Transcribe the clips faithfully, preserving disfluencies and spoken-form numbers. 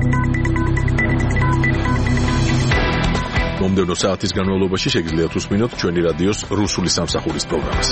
მომდევნო საათის განმავლობაში შეგიძლიათ უსმინოთ ჩვენი რადიოს რუსული სამსახურის პროგრამას.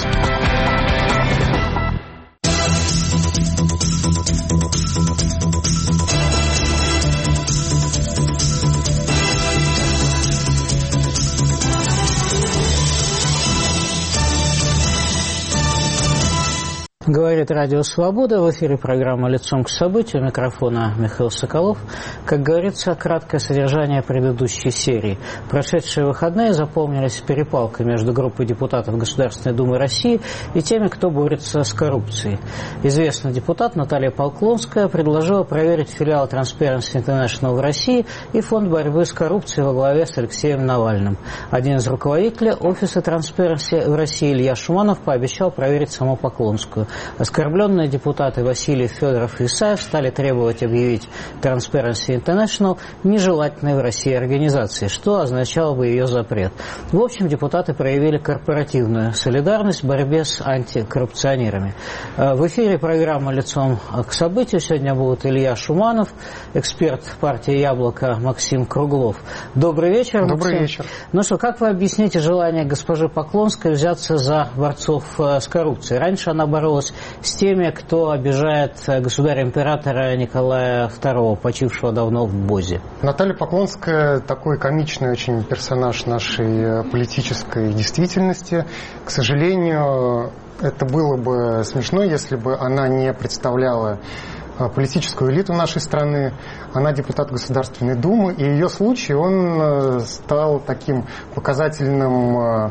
Говорит Радио Свобода, в эфире программа «Лицом к событию», у микрофона Михаил Соколов. Как говорится, краткое содержание предыдущей серии. Прошедшие выходные запомнились перепалкой между группой депутатов Государственной Думы России и теми, кто борется с коррупцией. Известный депутат Наталья Поклонская предложила проверить филиал Transparency International в России и фонд борьбы с коррупцией во главе с Алексеем Навальным. Один из руководителей офиса Transparency в России Илья Шуманов пообещал проверить саму Поклонскую. Оскорбленные депутаты Васильев, Федоров и Исаев стали требовать объявить Transparency International нежелательной в России организацией, что означало бы ее запрет. В общем, депутаты проявили корпоративную солидарность в борьбе с антикоррупционерами. В эфире программа «Лицом к событию». Сегодня будут Илья Шуманов, эксперт партии «Яблоко» Максим Круглов. Добрый вечер, Максим. Добрый вечер. Ну что, как вы объясните желание госпожи Поклонской взяться за борцов с коррупцией? Раньше она боролась с теми, кто обижает государя-императора Николая второго, почившего давно в БОЗе. Наталья Поклонская такой комичный очень персонаж нашей политической действительности. К сожалению, это было бы смешно, если бы она не представляла политическую элиту нашей страны. Она депутат Государственной Думы, и ее случай, он стал таким показательным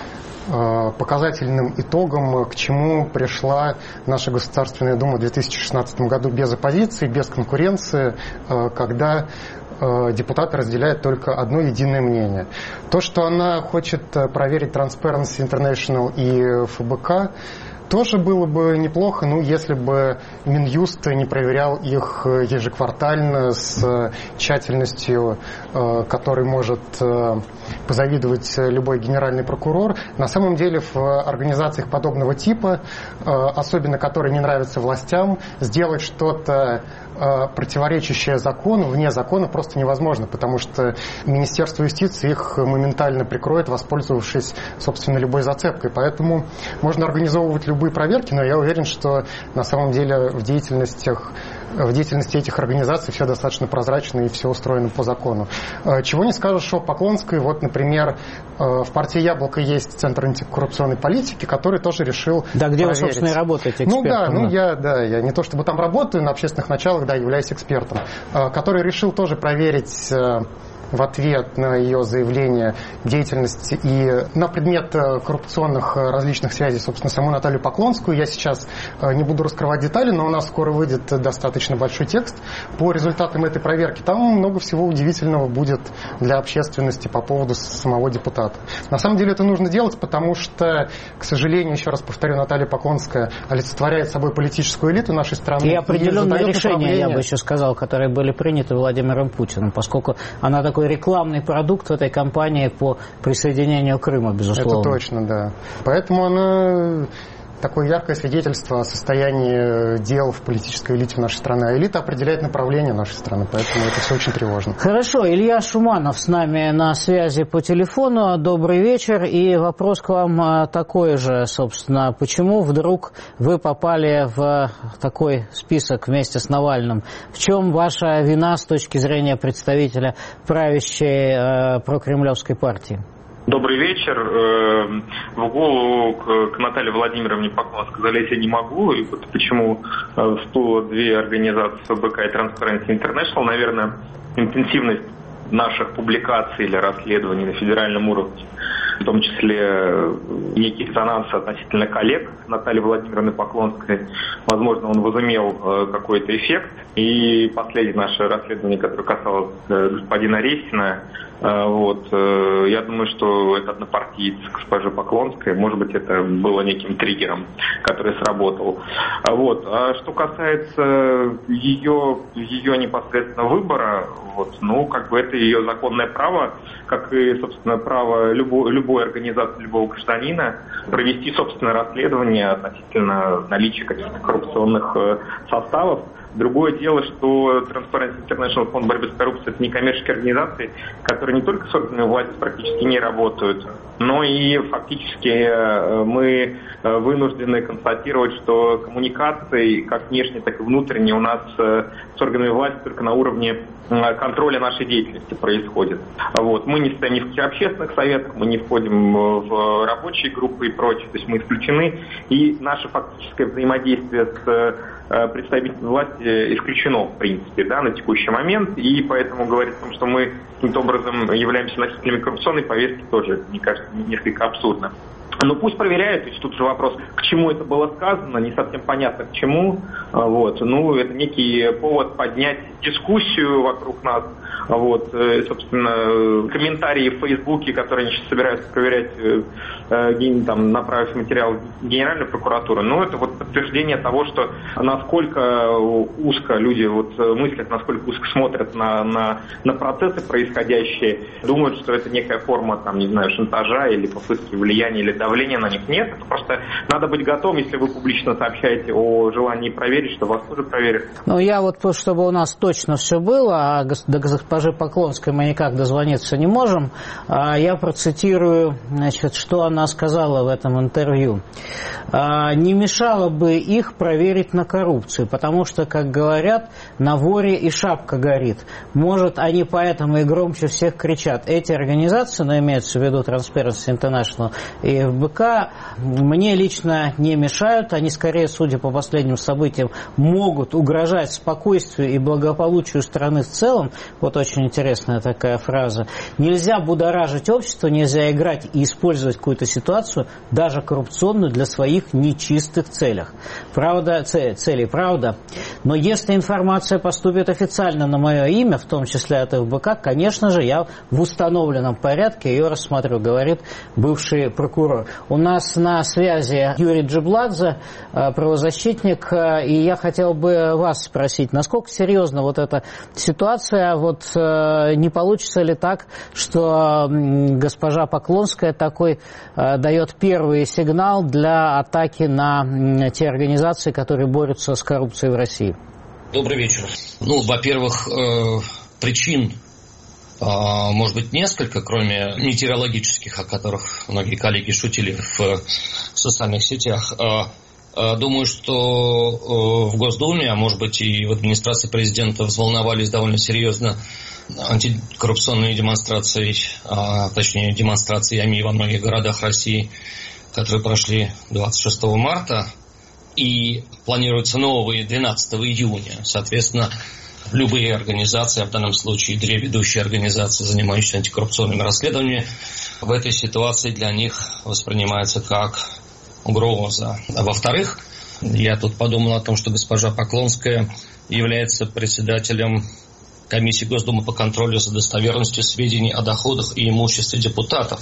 показательным итогом, к чему пришла наша Государственная Дума в две тысячи шестнадцатом году без оппозиции, без конкуренции, когда депутаты разделяют только одно единое мнение. То, что она хочет проверить Transparency International и эф бэ ка, тоже было бы неплохо, ну, если бы Минюст не проверял их ежеквартально с тщательностью, которой может позавидовать любой генеральный прокурор. На самом деле в организациях подобного типа, особенно которые не нравятся властям, сделать что-то противоречащее закону, вне закона просто невозможно, потому что Министерство юстиции их моментально прикроет, воспользовавшись, собственно, любой зацепкой. Поэтому можно организовывать любые проверки, но я уверен, что на самом деле в деятельностях в деятельности этих организаций все достаточно прозрачно и все устроено по закону. Чего не скажешь о Поклонской. Вот, например, в партии «Яблоко» есть Центр антикоррупционной политики, который тоже решил Да, где проверить. вы, собственно, и работаете экспертом. Ну да, ну я, да, я не то чтобы там работаю, на общественных началах, да, являюсь экспертом, который решил тоже проверить в ответ на ее заявление деятельности и на предмет коррупционных различных связей, собственно, саму Наталью Поклонскую. Я сейчас не буду раскрывать детали, но у нас скоро выйдет достаточно большой текст по результатам этой проверки. Там много всего удивительного будет для общественности по поводу самого депутата. На самом деле это нужно делать, потому что, к сожалению, еще раз повторю, Наталья Поклонская олицетворяет собой политическую элиту нашей страны. И определенные решения, я бы еще сказал, которые были приняты Владимиром Путиным, поскольку она такой рекламный продукт в этой кампании по присоединению Крыма, безусловно. Это точно, да. Поэтому она такое яркое свидетельство о состоянии дел в политической элите нашей страны. А элита определяет направление нашей страны, поэтому это все очень тревожно. Хорошо, Илья Шуманов с нами на связи по телефону. Добрый вечер. И вопрос к вам такой же, собственно. Почему вдруг вы попали в такой список вместе с Навальным? В чем ваша вина с точки зрения представителя правящей э, прокремлевской партии? Добрый вечер. В голову к Наталье Владимировне Поклонской залезть я не могу. И вот почему всплыло две организации эф бэ ка и Transparency International. Наверное, интенсивность наших публикаций или расследований на федеральном уровне, в том числе некий резонанс относительно коллег Натальи Владимировны Поклонской, возможно, он возымел какой-то эффект. И последнее наше расследование, которое касалось господина Ресина, вот, я думаю, что это однопартиец госпожи Поклонской, может быть, это было неким триггером, который сработал. Вот. А что касается ее, ее непосредственно выбора, вот, ну, как бы это ее законное право, как и, собственно, право любой, любой организации, любого гражданина провести собственное расследование относительно наличия каких-то коррупционных составов. Другое дело, что Transparency International, фонд борьбы с коррупцией, это некоммерческие организации, которые не только с органами власти практически не работают, но и фактически мы вынуждены констатировать, что коммуникации, как внешние, так и внутренние, у нас с органами власти только на уровне контроля нашей деятельности происходит. Вот. Мы не стоим ни в каких общественных советах, мы не входим в рабочие группы и прочее, то есть мы исключены, и наше фактическое взаимодействие с представителями власти исключено, в принципе, да, на текущий момент, и поэтому говорить о том, что мы каким-то образом являемся носителями коррупционной повестки, тоже, мне кажется, несколько абсурдно. Ну пусть проверяют, то есть тут же вопрос, к чему это было сказано, не совсем понятно к чему. Вот. Ну, это некий повод поднять дискуссию вокруг нас. Вот. И, собственно, комментарии в Фейсбуке, которые они сейчас собираются проверять, там, направив материал в Генеральную прокуратуру, ну, это вот подтверждение того, что насколько узко люди вот мыслят, насколько узко смотрят на, на, на процессы происходящие, думают, что это некая форма, там, не знаю, шантажа или попытки влияния или давления на них. Нет, это просто надо быть готовым, если вы публично сообщаете о желании проверить, что вас тоже проверят. Ну, я вот, чтобы у нас точно все было, а до госпожи Поклонской мы никак дозвониться не можем, я процитирую, значит, что она сказала в этом интервью. Не мешало бы их проверить на коррупцию, потому что, как говорят, на воре и шапка горит. Может, они поэтому и громче всех кричат. Эти организации, но имеется в виду Transparency International и эф бэ ка, мне лично не мешают. Они, скорее, судя по последним событиям, могут угрожать спокойствию и благополучию страны в целом. Вот очень интересная такая фраза. Нельзя будоражить общество, нельзя играть и использовать какую-то ситуацию, даже коррупционную, для своих нечистых целях. Правда, целей, правда. Но если информация поступит официально на мое имя, в том числе от эф бэ ка, конечно же, я в установленном порядке ее рассмотрю, говорит бывший прокурор. У нас на связи Юрий Джибладзе, правозащитник, и я хотел бы вас спросить, насколько серьезна вот эта ситуация, вот не получится ли так, что госпожа Поклонская такой дает первый сигнал для атаки на те организации, которые борются с коррупцией в России? Добрый вечер. Ну, во-первых, причин может быть несколько, кроме метеорологических, о которых многие коллеги шутили в социальных сетях. Думаю, что в Госдуме, а может быть и в администрации президента взволновались довольно серьезно антикоррупционные демонстрации, точнее демонстрации АМИ во многих городах России, которые прошли двадцать шестого марта, и планируются новые двенадцатого июня. Соответственно, любые организации, а в данном случае две ведущие организации, занимающиеся антикоррупционными расследованиями, в этой ситуации для них воспринимаются как угроза. А во-вторых, я тут подумал о том, что госпожа Поклонская является председателем комиссии Госдумы по контролю за достоверностью сведений о доходах и имуществе депутатов,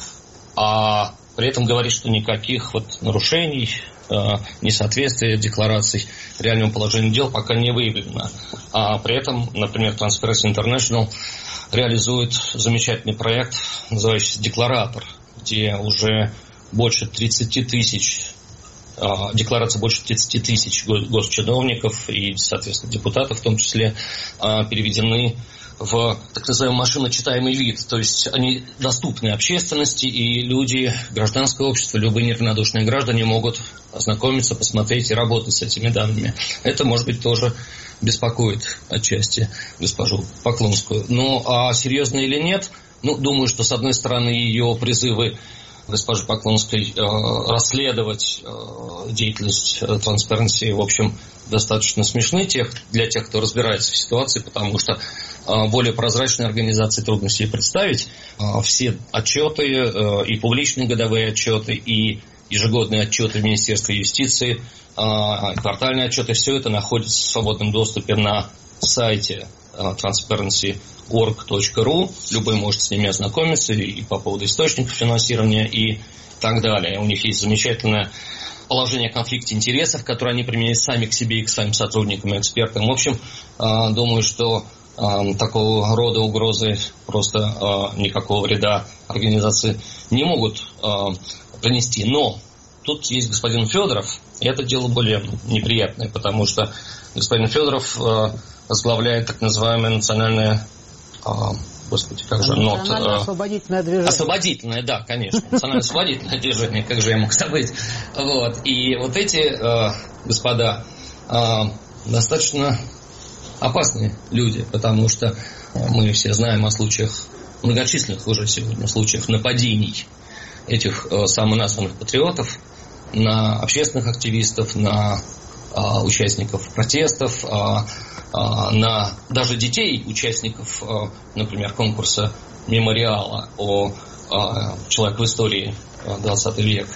а при этом говорит, что никаких вот нарушений, э, несоответствия деклараций реальному положению дел пока не выявлено. А при этом, например, Transparency International реализует замечательный проект, называющийся «Декларатор», где уже больше тридцати тысяч, э, декларация больше тридцати тысяч госчиновников и, соответственно, депутатов в том числе э, переведены в так называемый машиночитаемый вид, то есть они доступны общественности, и люди, гражданское общество, любые неравнодушные граждане могут ознакомиться, посмотреть и работать с этими данными. Это, может быть, тоже беспокоит отчасти госпожу Поклонскую. Ну, а серьезно или нет? Ну, думаю, что, с одной стороны, ее призывы госпожи Поклонской э, расследовать э, деятельность э, Transparency, в общем, достаточно смешны тех, для тех, кто разбирается в ситуации, потому что э, более прозрачной организации трудно себе представить. Э, все отчеты, э, и публичные годовые отчеты, и ежегодные отчеты в Министерстве юстиции, э, и квартальные отчеты, все это находится в свободном доступе на сайте э, Transparency орг точка ру. Любой может с ними ознакомиться и по поводу источников финансирования и так далее. У них есть замечательное положение о конфликте интересов, которое они применяют сами к себе и к своим сотрудникам и экспертам. В общем, думаю, что такого рода угрозы просто никакого вреда организации не могут принести. Но тут есть господин Федоров, и это дело более неприятное, потому что господин Федоров э, возглавляет так называемое национальное... Э, Господи, как же нот... Национально-освободительное движение. Освободительное, да, конечно. Национально-освободительное движение, как же я мог забыть. Вот. И вот эти э, господа э, достаточно опасные люди, потому что мы все знаем о случаях, многочисленных уже сегодня случаях нападений этих э, самоназванных патриотов на общественных активистов, на э, участников протестов, э, на даже детей, участников, например, конкурса «Мемориала» о «Человек в истории двадцатый век».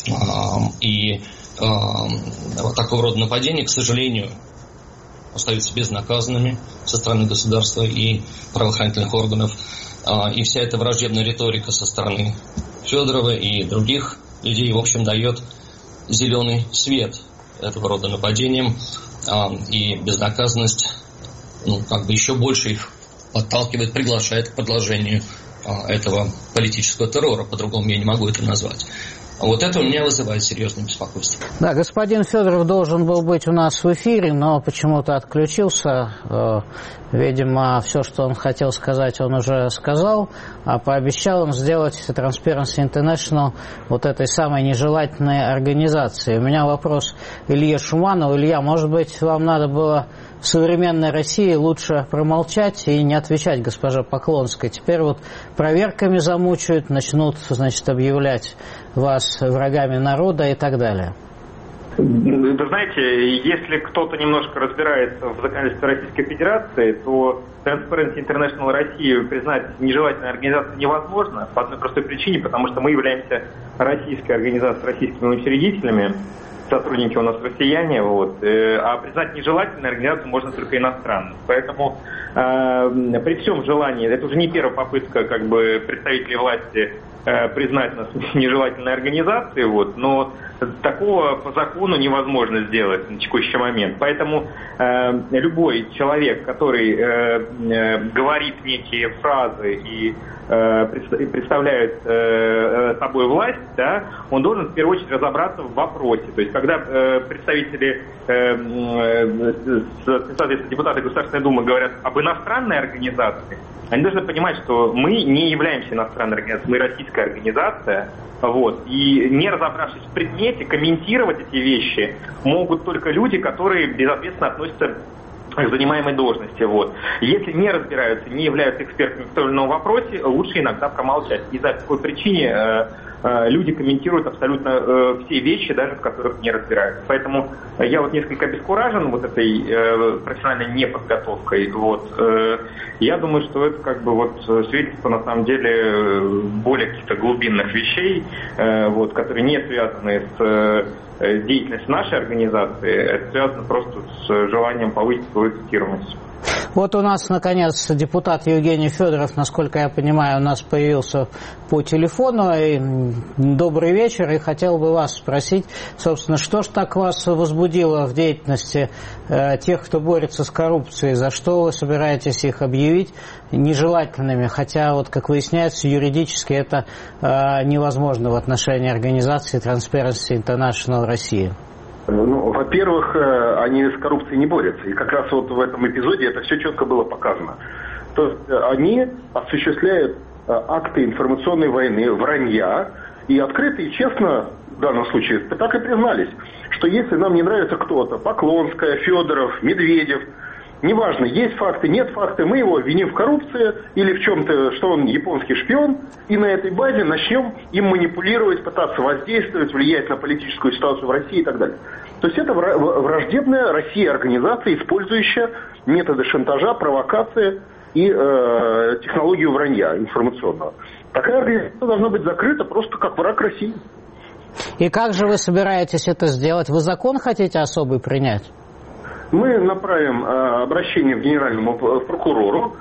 И вот такого рода нападения, к сожалению, остаются безнаказанными со стороны государства и правоохранительных органов. И вся эта враждебная риторика со стороны Федорова и других людей, в общем, дает зеленый свет этого рода нападениям. И безнаказанность, ну, как бы еще больше их подталкивает, приглашает к продолжению этого политического террора, по-другому я не могу это назвать. Вот это у меня вызывает серьезное беспокойство. Да, господин Федоров должен был быть у нас в эфире, но почему-то отключился. Видимо, все, что он хотел сказать, он уже сказал, а пообещал он сделать Transparency International вот этой самой нежелательной организацией. У меня вопрос Илье Шуманову. Илья, может быть, вам надо было в современной России лучше промолчать и не отвечать госпоже Поклонской. Теперь вот проверками замучают, начнут, значит, объявлять вас врагами народа и так далее. Вы знаете, если кто-то немножко разбирается в законодательстве Российской Федерации, то Transparency International Россию признать нежелательной организацией невозможно по одной простой причине, потому что мы являемся российской организацией с российскими учредителями, сотрудники у нас россияне, вот, а признать нежелательной организацию можно только иностранную. Поэтому э, при всем желании, это уже не первая попытка как бы представителей власти э, признать нас нежелательной организацией, вот, но такого по закону невозможно сделать на текущий момент. Поэтому э, любой человек, который э, э, говорит некие фразы и э, представляет э, собой власть, да, он должен в первую очередь разобраться в вопросе. То есть, когда э, представители, э, э, соответственно, депутаты Государственной Думы говорят об иностранной организации, они должны понимать, что мы не являемся иностранной организацией, мы российская организация. Вот. И не разобравшись в предмете, комментировать эти вещи могут только люди, которые безответственно относятся к занимаемой должности. Вот. Если не разбираются, не являются экспертами в том или ином вопросе, лучше иногда промолчать. И по такой причине э, э, люди комментируют абсолютно э, все вещи, даже в которых не разбираются. Поэтому я вот несколько обескуражен вот этой э, профессиональной неподготовкой. Вот. Э, я думаю, что это как бы вот свидетельство на самом деле более каких-то глубинных вещей, э, вот, которые не связаны с э, деятельностью нашей организации, это связано просто с желанием повысить свою цитируемость. Вот у нас, наконец, депутат Евгений Федоров, насколько я понимаю, у нас появился по телефону. И добрый вечер, и хотел бы вас спросить, собственно, что ж так вас возбудило в деятельности э, тех, кто борется с коррупцией? За что вы собираетесь их объявить нежелательными? Хотя, вот, как выясняется, юридически это э, невозможно в отношении организации Transparency International России. Ну, во-первых, они с коррупцией не борются. И как раз вот в этом эпизоде это все четко было показано. То есть они осуществляют акты информационной войны, вранья, и открыто и честно в данном случае так и признались, что если нам не нравится кто-то, Поклонская, Федоров, Медведев, неважно, есть факты, нет факты, мы его обвиним в коррупции или в чем-то, что он японский шпион, и на этой базе начнем им манипулировать, пытаться воздействовать, влиять на политическую ситуацию в России и так далее. То есть это враждебная России организация, использующая методы шантажа, провокации и э, технологию вранья информационного. Такая организация должна быть закрыта просто как враг России. И как же вы собираетесь это сделать? Вы закон хотите особый принять? Мы направим э, обращение к генеральному прокурору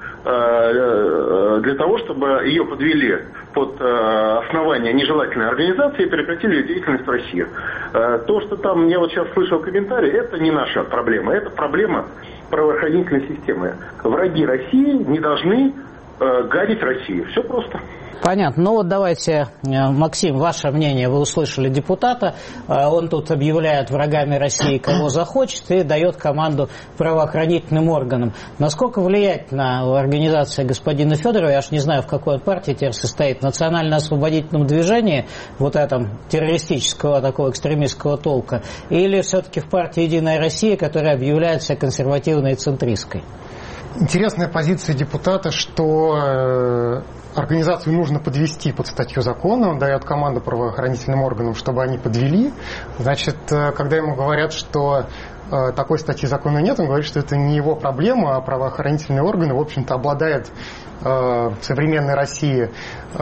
э, для того, чтобы ее подвели под э, основание нежелательной организации и прекратили ее деятельность в России. Э, то, что там, я вот сейчас слышал комментарии, это не наша проблема, это проблема правоохранительной системы. Враги России не должны э, гадить России. Все просто. Понятно. Ну вот давайте, Максим, ваше мнение. Вы услышали депутата. Он тут объявляет врагами России, кого захочет, и дает команду правоохранительным органам. Насколько влиятельна организация господина Федорова, я аж не знаю, в какой он партии теперь состоит, национально-освободительном движении, вот этом террористического такого экстремистского толка, или все-таки в партии «Единая Россия», которая объявляет себя консервативной и центристской? Интересная позиция депутата, что организацию нужно подвести под статью закона, он дает команду правоохранительным органам, чтобы они подвели. Значит, когда ему говорят, что такой статьи закона нет, он говорит, что это не его проблема, а правоохранительные органы, в общем-то, обладают в современной России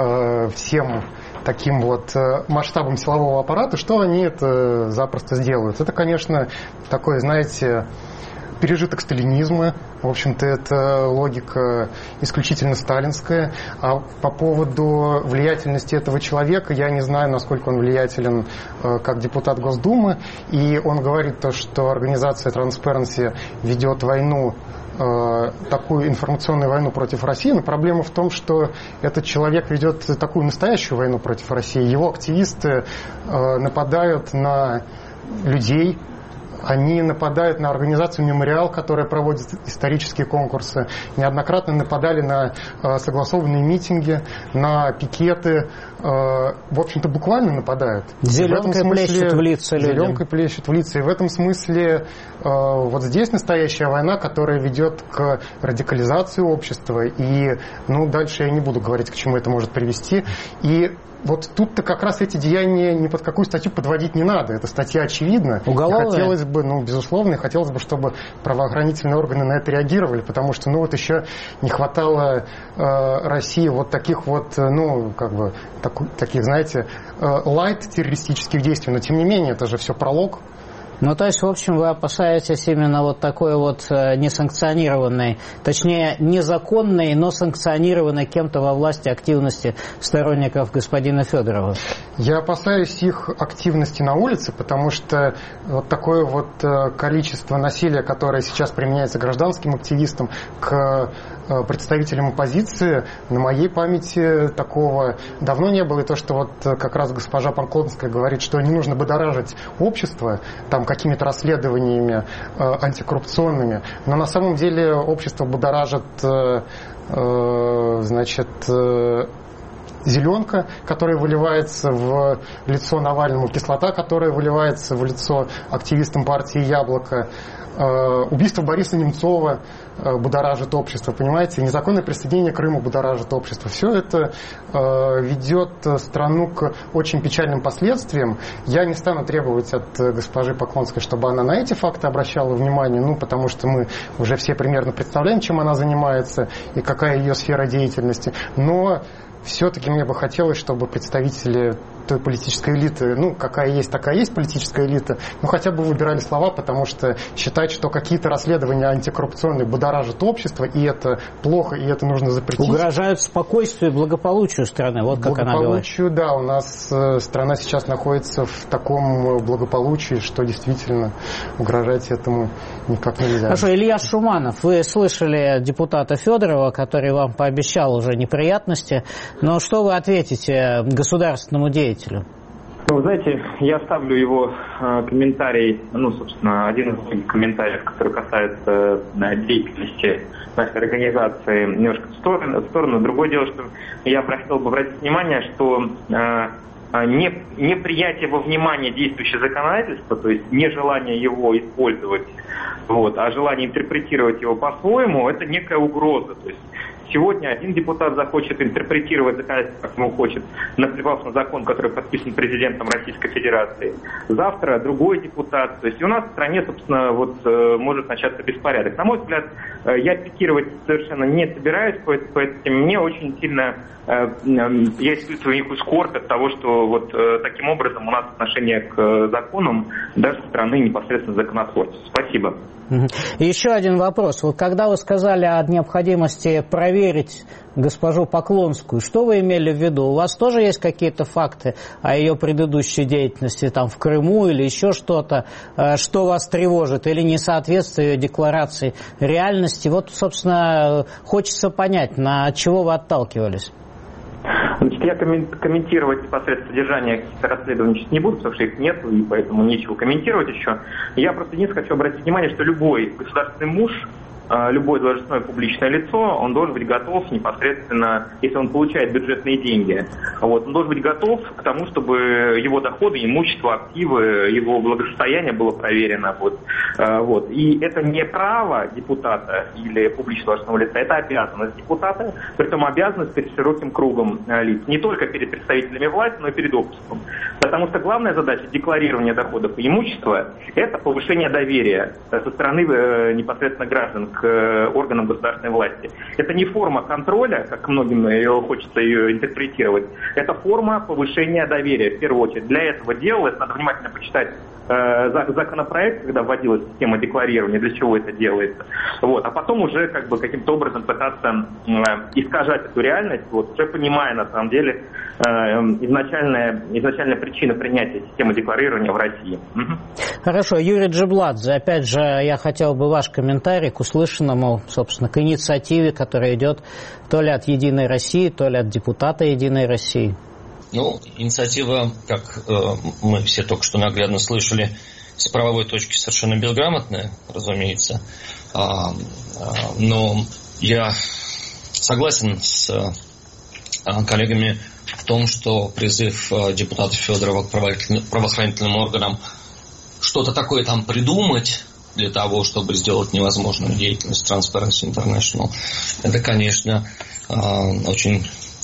всем таким вот масштабом силового аппарата, что они это запросто сделают. Это, конечно, такое, знаете, пережиток сталинизма. В общем-то, это логика исключительно сталинская. А по поводу влиятельности этого человека, я не знаю, насколько он влиятелен э, как депутат Госдумы. И он говорит то, что организация Transparency ведет войну, э, такую информационную войну против России. Но проблема в том, что этот человек ведет такую настоящую войну против России. Его активисты э, нападают на людей, они нападают на организацию «Мемориал», которая проводит исторические конкурсы. Неоднократно нападали на э, согласованные митинги, на пикеты. Э, в общем-то, буквально нападают. Зеленкой плещут в лица людям. Зеленкой плещут в лица. И в этом смысле э, вот здесь настоящая война, которая ведет к радикализации общества. И, ну, дальше я не буду говорить, к чему это может привести. И вот тут-то как раз эти деяния ни под какую статью подводить не надо. Эта статья очевидна. Уголовная? Хотелось бы, ну, безусловно, хотелось бы, чтобы правоохранительные органы на это реагировали, потому что, ну, вот еще не хватало э, России вот таких вот, ну, как бы, так, таких, знаете, э, лайт-террористических действий. Но, тем не менее, это же все пролог. Ну, то есть, в общем, вы опасаетесь именно вот такой вот несанкционированной, точнее, незаконной, но санкционированной кем-то во власти активности сторонников господина Федорова? Я опасаюсь их активности на улице, потому что вот такое вот количество насилия, которое сейчас применяется гражданским активистам к представителям оппозиции, на моей памяти такого давно не было. И то, что вот как раз госпожа Поклонская говорит, что не нужно будоражить общество там какими-то расследованиями э, антикоррупционными, но на самом деле общество будоражит э, э, значит, э, зеленка, которая выливается в лицо Навальному, кислота, которая выливается в лицо активистам партии «Яблоко», убийство Бориса Немцова будоражит общество, понимаете, незаконное присоединение Крыма будоражит общество. Все это ведет страну к очень печальным последствиям. Я не стану требовать от госпожи Поклонской, чтобы она на эти факты обращала внимание, ну, потому что мы уже все примерно представляем, чем она занимается и какая ее сфера деятельности. Но все-таки мне бы хотелось, чтобы представители той политической элиты, ну, какая есть, такая есть политическая элита, ну, хотя бы выбирали слова, потому что считать, что какие-то расследования антикоррупционные будоражат общество, и это плохо, и это нужно запретить. Угрожают спокойствию и благополучию страны, вот как она говорит. Благополучию, да, у нас э, страна сейчас находится в таком благополучии, что действительно угрожать этому никак нельзя. Хорошо, Илья Шуманов, вы слышали депутата Федорова, который вам пообещал уже неприятности, но что вы ответите государственному деятелю? Ну, вы знаете, я ставлю его э, комментарий, ну, собственно, один из многих комментариев, который касается э, деятельности нашей организации, немножко в сторону, в сторону. Другое дело, что я хотел бы обратить внимание, что э, не, неприятие во внимание действующего законодательства, то есть нежелание его использовать, вот, а желание интерпретировать его по-своему, это некая угроза. То есть сегодня один депутат захочет интерпретировать законодательство, как ему хочет, наплевав на закон, который подписан президентом Российской Федерации. Завтра другой депутат. То есть у нас в стране, собственно, вот может начаться беспорядок. На мой взгляд, я пикировать совершенно не собираюсь, поэтому мне очень сильно, я испытываю некую скорбь от того, что вот таким образом у нас отношение к законам даже со стороны непосредственно законотворцев. Спасибо. И еще один вопрос. Вот когда вы сказали о необходимости проверить госпожу Поклонскую, что вы имели в виду? У вас тоже есть какие-то факты о ее предыдущей деятельности там, в Крыму или еще что-то, что вас тревожит, или несоответствие ее декларации реальности? Вот, собственно, хочется понять, на чего вы отталкивались. Значит, я комментировать непосредственно содержание каких-то расследований не буду, потому что их нет, и поэтому нечего комментировать еще. Я просто единственное хочу обратить внимание, что любой государственный муж, любое должностное публичное лицо, он должен быть готов непосредственно, если он получает бюджетные деньги, вот, он должен быть готов к тому, чтобы его доходы, имущество, активы, его благосостояние было проверено. Вот, вот. И это не право депутата или публичного должностного лица, это обязанность депутата, притом обязанность перед широким кругом лиц, не только перед представителями власти, но и перед обществом. Потому что главная задача декларирования доходов и имущества – это повышение доверия со стороны непосредственно граждан к органам государственной власти. Это не форма контроля, как многим ее хочется ее интерпретировать. Это форма повышения доверия, в первую очередь. Для этого делалось, надо внимательно почитать э, законопроект, когда вводилась система декларирования, для чего это делается. Вот. А потом уже как бы каким-то образом пытаться э, искажать эту реальность, вот, уже понимая на самом деле э, изначальная, изначальная причина принятия системы декларирования в России. Угу. Хорошо. Юрий Джибладзе, опять же, я хотел бы ваш комментарий к услышанному, собственно, к инициативе, которая идет то ли от «Единой России», то ли от депутата «Единой России». Ну, инициатива, как э, мы все только что наглядно слышали, с правовой точки совершенно безграмотная, разумеется. А, а, но я согласен с а, коллегами в том, что призыв а, депутата Федорова к правоохранительным органам что-то такое там придумать для того, чтобы сделать невозможную деятельность Transparency International, это, конечно, очень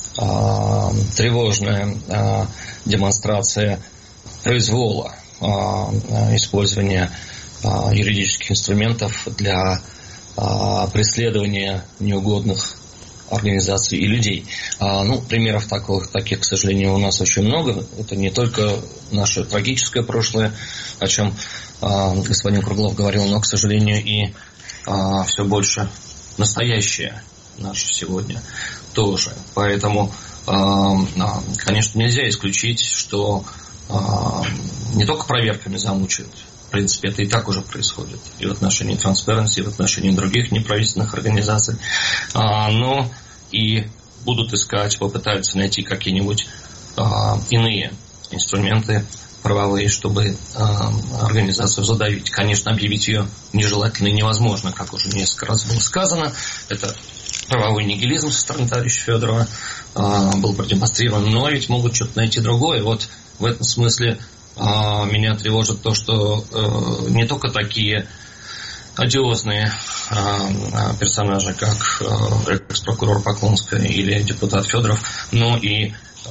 тревожная демонстрация произвола использования юридических инструментов для преследования неугодных организаций и людей. Ну, примеров таких, таких, к сожалению, у нас очень много. Это не только наше трагическое прошлое, о чем господин Круглов говорил, но, к сожалению, и а, все больше настоящее наше сегодня тоже. Поэтому, а, конечно, нельзя исключить, что а, не только проверками замучают. В принципе, это и так уже происходит. И в отношении Transparency, и в отношении других неправительственных организаций. А, но и будут искать, попытаются найти какие-нибудь а, иные инструменты правовые, чтобы э, организацию задавить. Конечно, объявить ее нежелательной невозможно, как уже несколько раз было сказано. Это правовой нигилизм со стороны товарища Федорова э, был продемонстрирован, но ведь могут что-то найти другое. Вот в этом смысле э, меня тревожит то, что э, не только такие одиозные э, персонажи, как э, экс-прокурор Поклонская или депутат Федоров, но и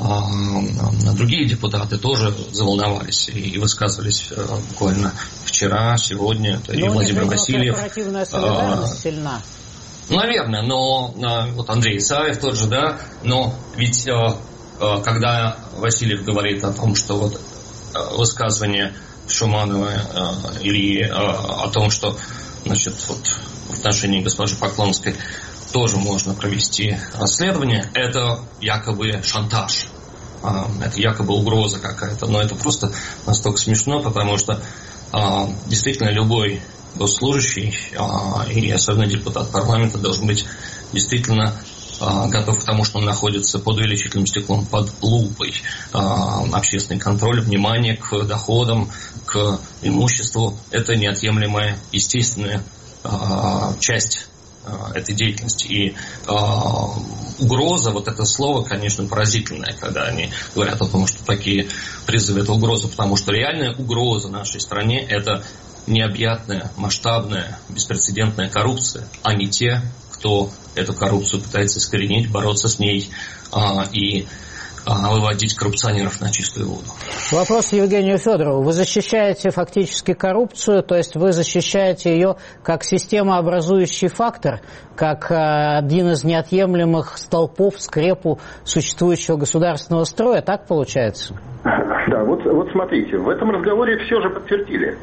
другие депутаты тоже заволновались и высказывались буквально вчера, сегодня. Это и Владимир Васильев. Корпоративная солидарность сильна. Наверное, но вот Андрей Исаев тот же, да, но ведь когда Васильев говорит о том, что вот высказывание Шуманова или о том, что, значит, вот в отношении госпожи Поклонской тоже можно провести расследование, это якобы шантаж, это якобы угроза какая-то, но это просто настолько смешно, потому что действительно любой госслужащий и особенно депутат парламента должен быть действительно готов к тому, что он находится под увеличительным стеклом, под лупой. Общественный контроль, внимание к доходам, к имуществу – это неотъемлемая, естественная часть этой деятельности. И э, угроза, вот это слово, конечно, поразительное, когда они говорят о том, что такие призывы – это угроза, потому что реальная угроза нашей стране – это необъятная, масштабная, беспрецедентная коррупция, а не те, кто эту коррупцию пытается искоренить, бороться с ней э, и выводить коррупционеров на чистую воду. Вопрос Евгению Федорову. Вы защищаете фактически коррупцию, то есть вы защищаете ее как системообразующий фактор, как один из неотъемлемых столпов скрепу существующего государственного строя, так получается? Да, вот, вот смотрите, в этом разговоре все же подтвердили.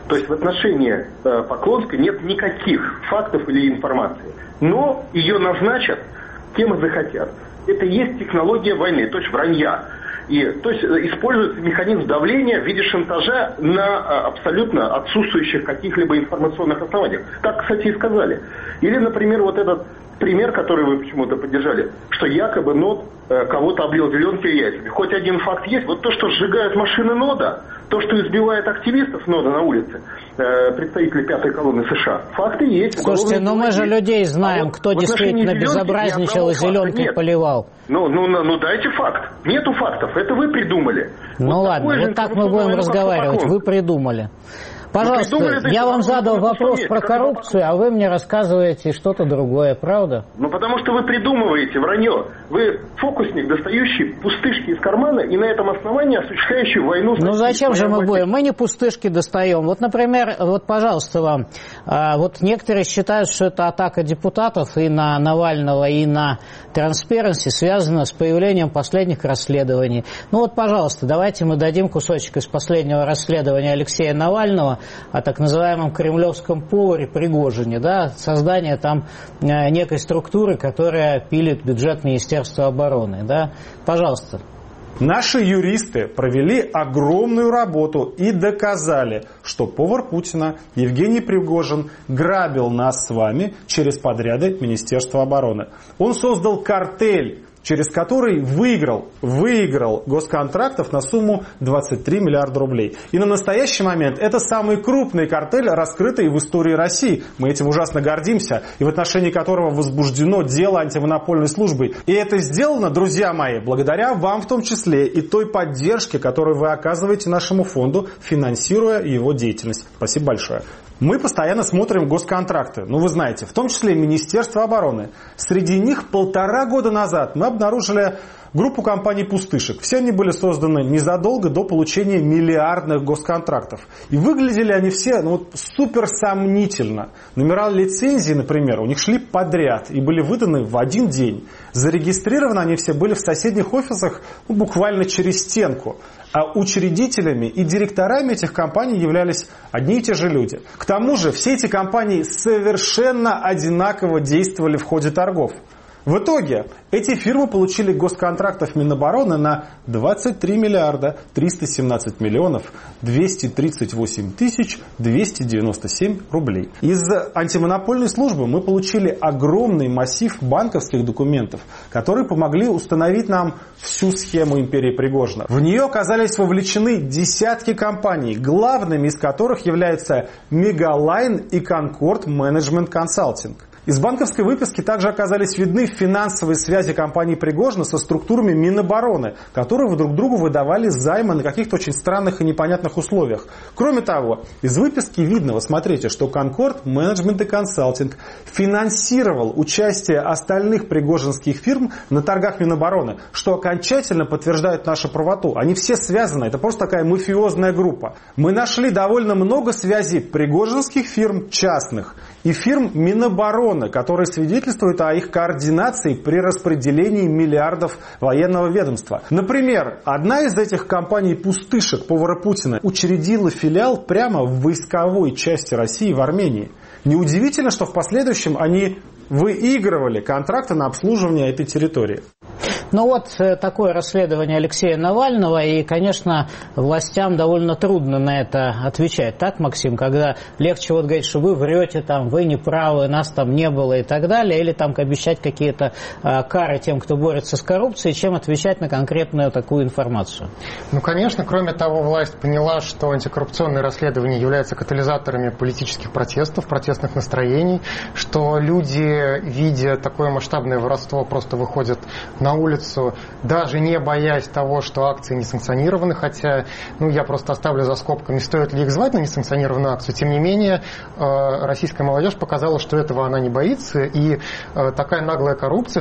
То есть в отношении э, Поклонской нет никаких фактов или информации. Но ее назначат, кем и захотят. Это и есть технология войны, то есть вранья. И, то есть используется механизм давления в виде шантажа на а, абсолютно отсутствующих каких-либо информационных основаниях. Так, кстати, и сказали. Или, например, вот этот пример, который вы почему-то поддержали, что якобы НОД э, кого-то облил зеленкой яйцами. Хоть один факт есть. Вот то, что сжигают машины НОДа, то, что избивает активистов НОДа на улице, э, представители пятой колонны США, факты есть. Слушайте, но мы же людей знаем, а вот кто действительно безобразничал и зеленкой поливал. Ну, ну, ну, ну, дайте факт. Нету фактов. Это вы придумали. Ну вот ладно, вот так мы будем разговаривать. Вы придумали. Пожалуйста, я вам задал вопрос про коррупцию, а вы мне рассказываете что-то другое, правда? Ну, потому что вы придумываете вранье. Вы фокусник, достающий пустышки из кармана и на этом основании осуществляющий войну. Ну, зачем же мы будем? Мы не пустышки достаем. Вот, например, вот, пожалуйста, вам. Вот некоторые считают, что это атака депутатов и на Навального, и на Transparency связана с появлением последних расследований. Ну, вот, пожалуйста, давайте мы дадим кусочек из последнего расследования Алексея Навального о так называемом кремлевском поваре Пригожине, да, создание там э, некой структуры, которая пилит бюджет Министерства обороны, да. Пожалуйста. Наши юристы провели огромную работу и доказали, что повар Путина Евгений Пригожин грабил нас с вами через подряды Министерства обороны. Он создал картель, через который выиграл, выиграл госконтрактов на сумму двадцать три миллиарда рублей. И на настоящий момент это самый крупный картель, раскрытый в истории России. Мы этим ужасно гордимся, и в отношении которого возбуждено дело антимонопольной службой. И это сделано, друзья мои, благодаря вам в том числе и той поддержке, которую вы оказываете нашему фонду, финансируя его деятельность. Спасибо большое. Мы постоянно смотрим госконтракты, ну вы знаете, в том числе и Министерство обороны. Среди них полтора года назад мы обнаружили группу компаний «Пустышек». Все они были созданы незадолго до получения миллиардных госконтрактов. И выглядели они все ну, вот, супер сомнительно. Номера лицензий, например, у них шли подряд и были выданы в один день. Зарегистрированы они все были в соседних офисах ну, буквально через стенку. А учредителями и директорами этих компаний являлись одни и те же люди. К тому же все эти компании совершенно одинаково действовали в ходе торгов. В итоге эти фирмы получили госконтрактов Минобороны на двадцать три миллиарда триста семнадцать миллионов двести тридцать восемь тысяч двести девяносто семь рублей. Из антимонопольной службы мы получили огромный массив банковских документов, которые помогли установить нам всю схему империи Пригожина. В нее оказались вовлечены десятки компаний, главными из которых являются Мегалайн и Конкорд Менеджмент Консалтинг. Из банковской выписки также оказались видны финансовые связи компании Пригожина со структурами Минобороны, которые друг другу выдавали займы на каких-то очень странных и непонятных условиях. Кроме того, из выписки видно, вот смотрите, что Конкорд Менеджмент и Консалтинг финансировал участие остальных пригожинских фирм на торгах Минобороны, что окончательно подтверждает нашу правоту. Они все связаны, это просто такая мафиозная группа. Мы нашли довольно много связей пригожинских фирм частных и фирм Минобороны, которые свидетельствуют о их координации при распределении миллиардов военного ведомства. Например, одна из этих компаний «Пустышек» повара Путина учредила филиал прямо в войсковой части России в Армении. Неудивительно, что в последующем они выигрывали контракты на обслуживание этой территории. Ну вот такое расследование Алексея Навального, и, конечно, властям довольно трудно на это отвечать, так, Максим, когда легче вот говорить, что вы врете, там, вы не правы, нас там не было и так далее, или там обещать какие-то а, кары тем, кто борется с коррупцией, чем отвечать на конкретную такую информацию. Ну, конечно, кроме того, власть поняла, что антикоррупционные расследования являются катализаторами политических протестов, протестных настроений, что люди, видя такое масштабное воровство, просто выходят на улицу, даже не боясь того, что акции не санкционированы, хотя, ну, я просто оставлю за скобками, стоит ли их звать на несанкционированную акцию. Тем не менее, российская молодежь показала, что этого она не боится, и такая наглая коррупция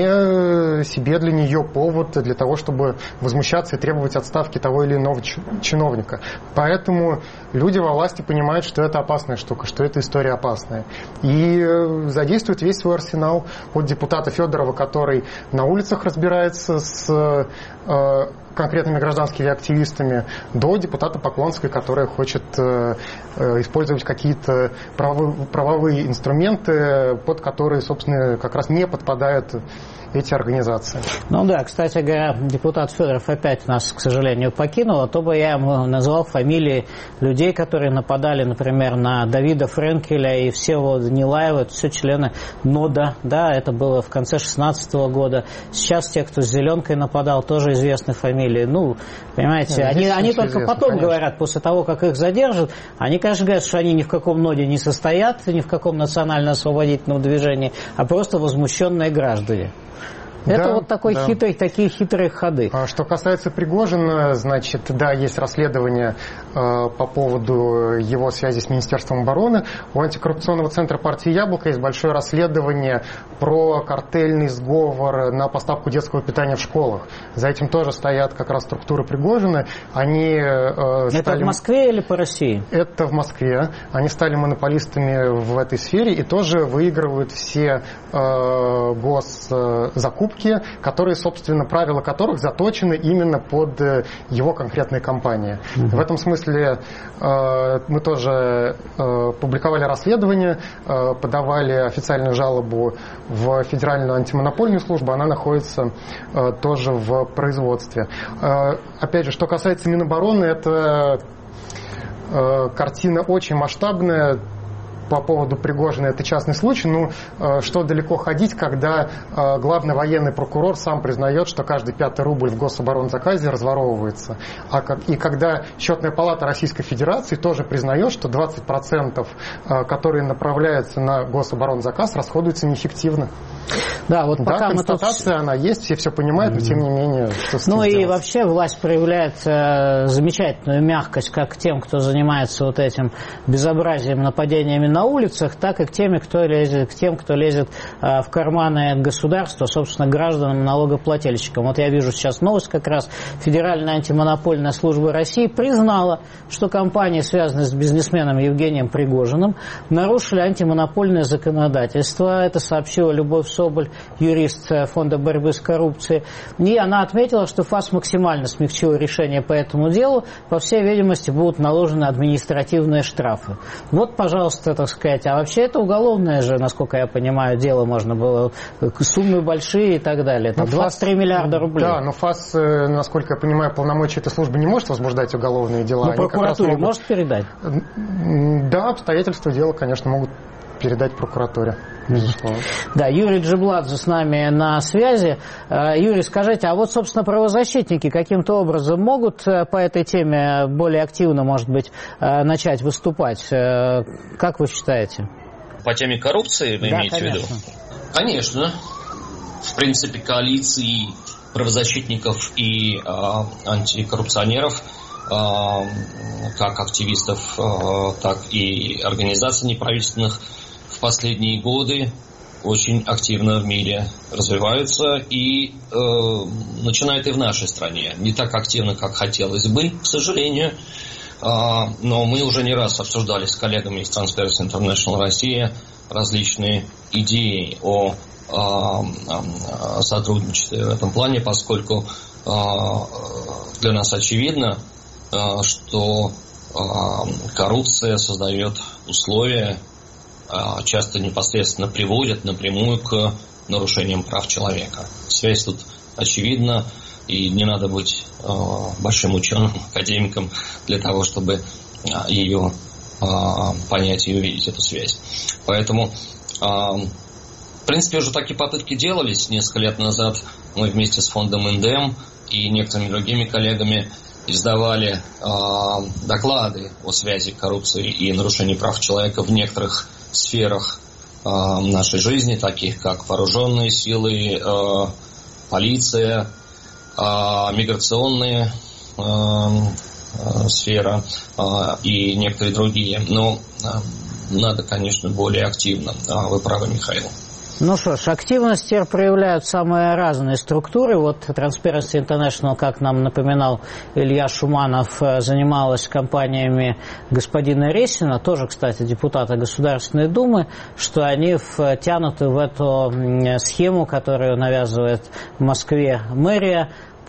вполне себе для нее повод для того, чтобы возмущаться и требовать отставки того или иного чиновника. Поэтому люди во власти понимают, что это опасная штука, что эта история опасная. И задействуют весь свой арсенал от депутата Федорова, который на улицах разбирается с э, конкретными гражданскими активистами, до депутата Поклонской, которая хочет э, использовать какие-то правовые, правовые инструменты, под которые, собственно, как раз не подпадают эти организации. Ну да, кстати говоря, депутат Федоров опять нас, к сожалению, покинул, а то бы я ему назвал фамилии людей, которые нападали, например, на Давида Френкеля и Всеволода Нилаева, это все члены НОДА, да, это было в конце шестнадцатого года. Сейчас те, кто с Зеленкой нападал, тоже известны фамилии. Ну, понимаете, Нет, они, они только известно, потом конечно. говорят, после того, как их задержат, они, конечно, говорят, что они ни в каком НОДе не состоят, ни в каком национально-освободительном движении, а просто возмущенные граждане. Это да, вот такой да. хитрый, такие хитрые ходы. Что касается Пригожина, значит, да, есть расследование э, по поводу его связи с Министерством обороны. У антикоррупционного центра партии «Яблоко» есть большое расследование про картельный сговор на поставку детского питания в школах. За этим тоже стоят как раз структуры Пригожина. Они, э, стали... Это в Москве или по России? Это в Москве. Они стали монополистами в этой сфере и тоже выигрывают все э, госзакупки, которые, собственно, правила которых заточены именно под его конкретные компании. Mm-hmm. В этом смысле э, мы тоже э, публиковали расследование, э, подавали официальную жалобу в Федеральную антимонопольную службу, она находится э, тоже в производстве. Э, опять же, что касается Минобороны, это э, картина очень масштабная. По поводу Пригожина это частный случай, ну что далеко ходить, когда э, главный военный прокурор сам признает, что каждый пятый рубль в гособоронзаказе разворовывается. А как, и когда Счетная палата Российской Федерации тоже признает, что двадцать процентов, э, которые направляются на гособоронзаказ, расходуются неэффективно. Да, вот пока да, констатация, мы тут... она есть, все все понимают, но тем не менее, что с этим Ну и делать? вообще власть проявляет э, замечательную мягкость как к тем, кто занимается вот этим безобразием, нападениями на улицах, так и к тем, кто лезет, к тем, кто лезет э, в карманы государства, собственно, гражданам, налогоплательщикам. Вот я вижу сейчас новость как раз. Федеральная антимонопольная служба России признала, что компании, связанные с бизнесменом Евгением Пригожиным, нарушили антимонопольное законодательство. Это сообщила Любовь Соболь, юрист Фонда борьбы с коррупцией. И она отметила, что ФАС максимально смягчила решение по этому делу. По всей видимости, будут наложены административные штрафы. Вот, пожалуйста, так сказать. А вообще это уголовное же, насколько я понимаю, дело можно было. Суммы большие и так далее. Там двадцать три миллиарда рублей. Да, но ФАС, насколько я понимаю, полномочия этой службы не может возбуждать уголовные дела. Но прокуратуре могут... может передать? Да, обстоятельства дела, конечно, могут передать прокуратуре. Безусловно. Да, Юрий Джибладзе с нами на связи. Юрий, скажите, а вот, собственно, правозащитники каким-то образом могут по этой теме более активно, может быть, начать выступать? Как вы считаете? По теме коррупции вы да, имеете конечно. в виду? Конечно. В принципе, коалиции правозащитников и э, антикоррупционеров, э, как активистов, э, так и организаций неправительственных, в последние годы очень активно в мире развиваются и э, начинают и в нашей стране. Не так активно, как хотелось бы, к сожалению. Э, но мы уже не раз обсуждали с коллегами из Transparency International Россия различные идеи о э, сотрудничестве в этом плане, поскольку э, для нас очевидно, э, что э, коррупция создает условия, часто непосредственно приводят напрямую к нарушениям прав человека. Связь тут очевидна, и не надо быть э, большим ученым, академиком для того, чтобы э, ее э, понять и увидеть, эту связь. Поэтому, э, в принципе, уже такие попытки делались несколько лет назад. Мы вместе с фондом ИНДЭМ и некоторыми другими коллегами издавали э, доклады о связи коррупции и нарушений прав человека в некоторых сферах э, нашей жизни, таких как вооруженные силы, э, полиция, э, миграционная э, э, сфера э, и некоторые другие. Но э, надо, конечно, более активно. Э, вы правы, Михаил. Ну что ж, активность теперь проявляют самые разные структуры. Вот Transparency International, как нам напоминал Илья Шуманов, занималась компаниями господина Ресина, тоже, кстати, депутата Государственной Думы, что они втянуты в эту схему, которую навязывает в Москве мэрия,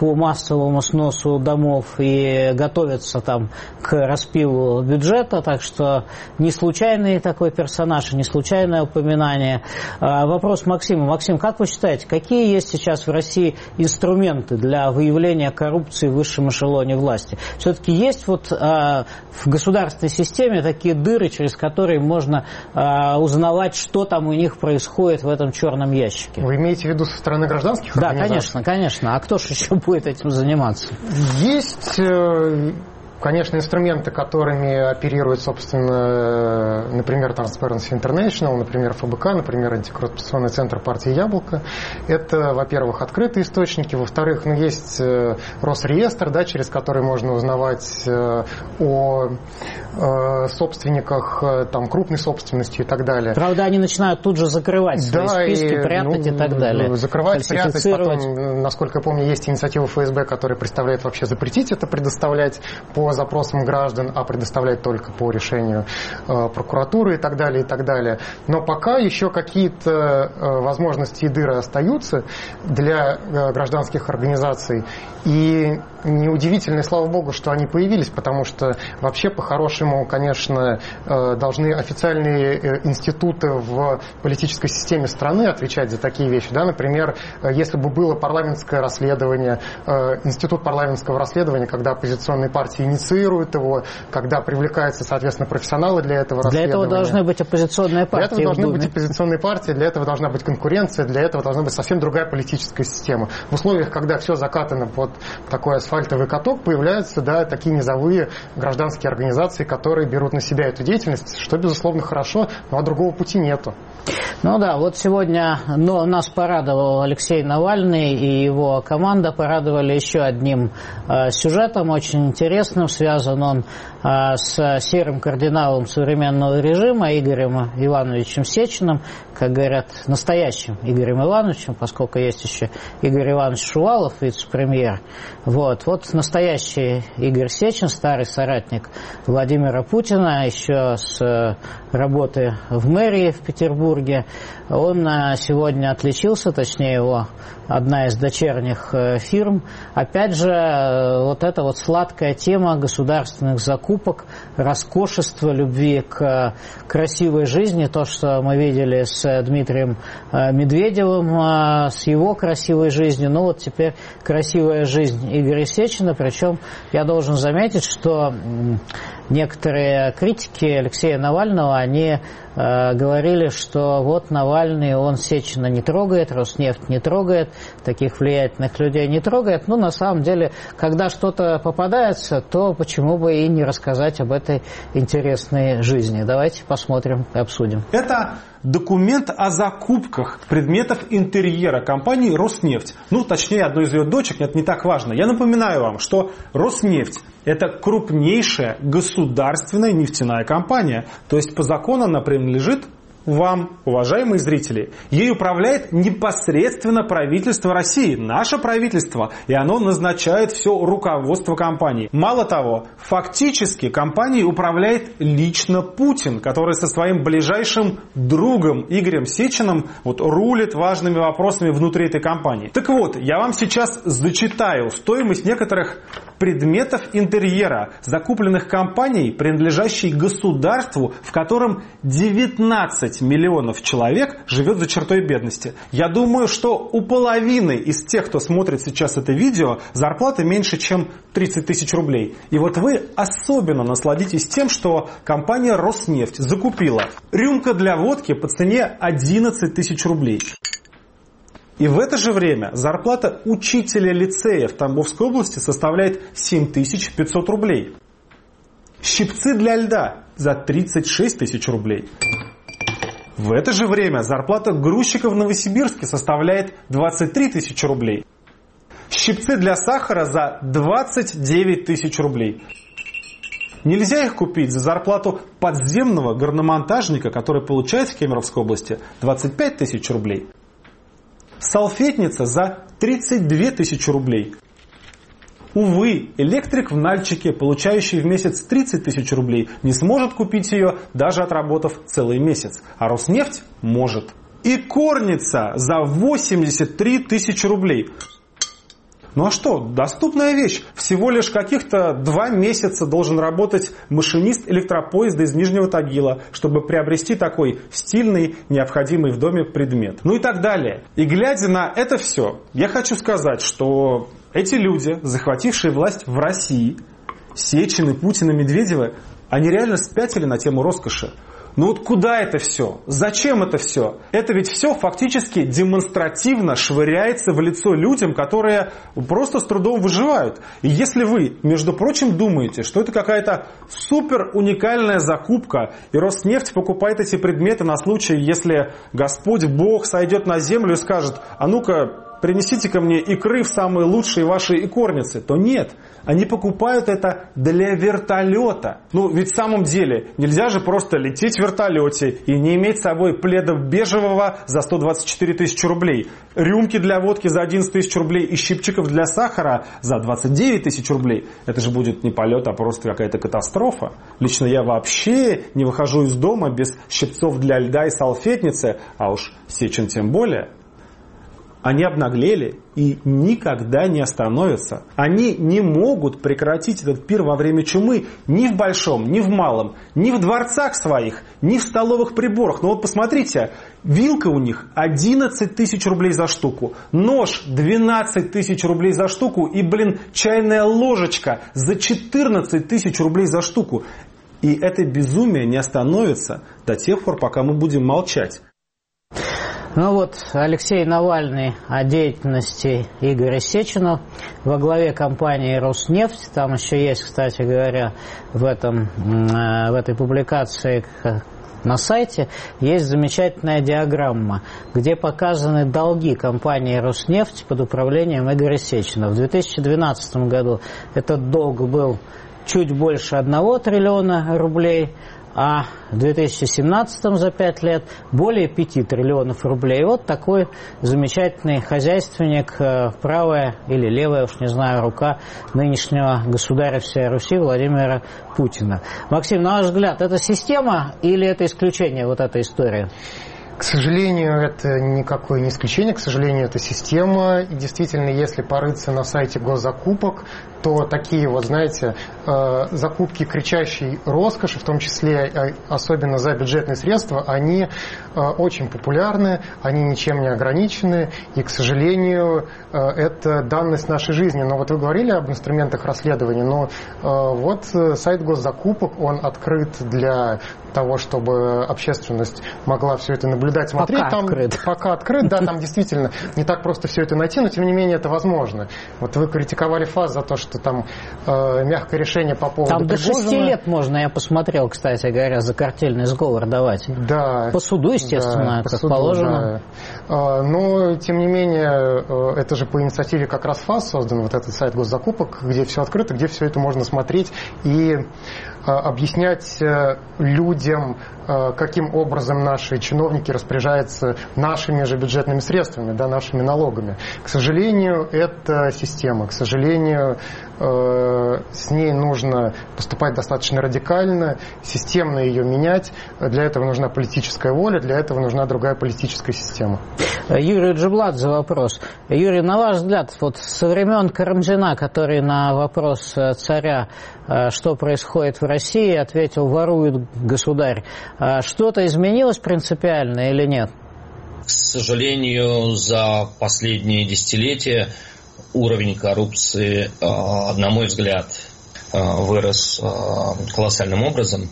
по массовому сносу домов и готовятся там к распилу бюджета, так что не случайный такой персонаж, не случайное упоминание. Вопрос Максиму. Максим, как вы считаете, какие есть сейчас в России инструменты для выявления коррупции в высшем эшелоне власти? Все-таки есть вот в государственной системе такие дыры, через которые можно узнавать, что там у них происходит в этом черном ящике? Вы имеете в виду со стороны гражданских да, организаций? Да, конечно, конечно. А кто же еще будет этим заниматься? Есть, конечно, инструменты, которыми оперирует, собственно, например, Transparency International, например, эф бэ ка, например, антикоррупционный центр партии «Яблоко». Это, во-первых, открытые источники, во-вторых, ну, есть Росреестр, да, через который можно узнавать о собственниках там, крупной собственности и так далее. Правда, они начинают тут же закрывать свои да, списки, и, прятать ну, и так далее. Закрывать, прятать. Потом, насколько я помню, есть инициатива эф эс бэ, которая представляет вообще запретить это предоставлять по запросам граждан, а предоставлять только по решению э, прокуратуры и так далее, и так далее. Но пока еще какие-то э, возможности и дыры остаются для э, гражданских организаций. И неудивительно, слава богу, что они появились, потому что вообще по-хорошему, конечно, э, должны официальные э, институты в политической системе страны отвечать за такие вещи. Да? Например, э, если бы было парламентское расследование, э, институт парламентского расследования, когда оппозиционные партии инициируют его, когда привлекаются, соответственно, профессионалы для этого расследования. Для этого должны быть оппозиционные партии. Для этого должны быть оппозиционные партии, для этого должна быть конкуренция, для этого должна быть совсем другая политическая система. В условиях, когда все закатано под такой асфальтовый каток, появляются да, такие низовые гражданские организации, которые берут на себя эту деятельность, что, безусловно, хорошо, но а другого пути нету. Ну да, вот сегодня но нас порадовал Алексей Навальный и его команда порадовали еще одним э, сюжетом, очень интересным. Связан он э, с серым кардиналом современного режима Игорем Ивановичем Сечиным, как говорят, настоящим Игорем Ивановичем, поскольку есть еще Игорь Иванович Шувалов, вице-премьер. Вот, вот настоящий Игорь Сечин, старый соратник Владимира Путина, еще с работы в мэрии в Петербурге. Он сегодня отличился, точнее его одна из дочерних фирм. Опять же, вот эта вот сладкая тема государственных закупок, роскошества, любви к красивой жизни, то, что мы видели с Дмитрием Медведевым, с его красивой жизнью, ну вот теперь красивая жизнь Игоря Сечина, причем я должен заметить, что некоторые критики Алексея Навального, они э, говорили, что вот Навальный, он Сечина не трогает, Роснефть не трогает, таких влиятельных людей не трогает. Ну, на самом деле, когда что-то попадается, то почему бы и не рассказать об этой интересной жизни. Давайте посмотрим и обсудим. Это документ о закупках предметов интерьера компании «Роснефть». Ну, точнее, одной из ее дочек, это не так важно. Я напоминаю вам, что «Роснефть» – это крупнейшая государственная нефтяная компания. То есть, по закону она принадлежит вам, уважаемые зрители. Ей управляет непосредственно правительство России, наше правительство, и оно назначает все руководство компании. Мало того, фактически компанией управляет лично Путин, который со своим ближайшим другом Игорем Сечиным вот, рулит важными вопросами внутри этой компании. Так вот, я вам сейчас зачитаю стоимость некоторых предметов интерьера, закупленных компанией, принадлежащей государству, в котором девятнадцать миллионов человек живет за чертой бедности. Я думаю, что у половины из тех, кто смотрит сейчас это видео, зарплата меньше, чем тридцать тысяч рублей. И вот вы особенно насладитесь тем, что компания «Роснефть» закупила рюмка для водки по цене одиннадцать тысяч рублей. И в это же время зарплата учителя лицея в Тамбовской области составляет семь тысяч пятьсот рублей. Щипцы для льда за тридцать шесть тысяч рублей. В это же время зарплата грузчика в Новосибирске составляет двадцать три тысячи рублей. Щипцы для сахара за двадцать девять тысяч рублей. Нельзя их купить за зарплату подземного горномонтажника, который получает в Кемеровской области двадцать пять тысяч рублей. Салфетница за тридцать две тысячи рублей. Увы, электрик в Нальчике, получающий в месяц тридцать тысяч рублей, не сможет купить ее, даже отработав целый месяц. А Роснефть может. И корница за восемьдесят три тысячи рублей. Ну а что, доступная вещь. Всего лишь каких-то два месяца должен работать машинист электропоезда из Нижнего Тагила, чтобы приобрести такой стильный, необходимый в доме предмет. Ну и так далее. И глядя на это все, я хочу сказать, что эти люди, захватившие власть в России, Сечины, Путина, Медведева, они реально спятили на тему роскоши. Ну вот куда это все? Зачем это все? Это ведь все фактически демонстративно швыряется в лицо людям, которые просто с трудом выживают. И если вы, между прочим, думаете, что это какая-то супер уникальная закупка, и Роснефть покупает эти предметы на случай, если Господь Бог сойдет на землю и скажет: а ну-ка, принесите ко мне икры в самые лучшие ваши икорницы, то нет. Они покупают это для вертолета. Ну, ведь в самом деле нельзя же просто лететь в вертолете и не иметь с собой пледов бежевого за сто двадцать четыре тысячи рублей, рюмки для водки за одиннадцать тысяч рублей и щипчиков для сахара за двадцать девять тысяч рублей. Это же будет не полет, а просто какая-то катастрофа. Лично я вообще не выхожу из дома без щипцов для льда и салфетницы, а уж Сечин тем более. Они обнаглели и никогда не остановятся. Они не могут прекратить этот пир во время чумы ни в большом, ни в малом, ни в дворцах своих, ни в столовых приборах. Но вот посмотрите, вилка у них одиннадцать тысяч рублей за штуку, нож двенадцать тысяч рублей за штуку и, блин, чайная ложечка за четырнадцать тысяч рублей за штуку. И это безумие не остановится до тех пор, пока мы будем молчать. Ну вот, Алексей Навальный о деятельности Игоря Сечина во главе компании «Роснефть». Там еще есть, кстати говоря, в, этом, в этой публикации на сайте есть замечательная диаграмма, где показаны долги компании «Роснефть» под управлением Игоря Сечина. В две тысячи двенадцатом году этот долг был чуть больше одного триллиона рублей, а в две тысячи семнадцатом за пять лет более пяти триллионов рублей. Вот такой замечательный хозяйственник, правая или левая, уж не знаю, рука нынешнего государя всей Руси Владимира Путина. Максим, на ваш взгляд, это система или это исключение, вот эта история? К сожалению, это никакое не исключение, к сожалению, это система. И действительно, если порыться на сайте госзакупок, то такие вот, знаете, закупки кричащей роскоши, в том числе особенно за бюджетные средства, они очень популярны, они ничем не ограничены, и, к сожалению, это данность нашей жизни. Но вот вы говорили об инструментах расследования, но вот сайт госзакупок, он открыт для того, чтобы общественность могла все это наблюдать, смотреть. Пока там, открыт. Пока открыт, да, там действительно не так просто все это найти, но тем не менее это возможно. Вот вы критиковали ФАС за то, что там э, мягкое решение по поводу Там Пригожина. до шести лет можно, я посмотрел, кстати говоря, за картельный сговор давать. Да. По суду, естественно, да, как по суду, положено. Да. Но, тем не менее, это же по инициативе как раз ФАС создан вот этот сайт госзакупок, где все открыто, где все это можно смотреть и объяснять людям, каким образом наши чиновники распоряжаются нашими же бюджетными средствами, да, нашими налогами. К сожалению, это система. К сожалению, с ней нужно поступать достаточно радикально, системно ее менять. Для этого нужна политическая воля, для этого нужна другая политическая система. Юрий Джибладзе вопрос. Юрий, на ваш взгляд, вот со времен Карамзина, который на вопрос царя, что происходит в России, ответил: ворует государь. Что-то изменилось принципиально или нет? К сожалению, за последние десятилетия уровень коррупции, на мой взгляд, вырос колоссальным образом.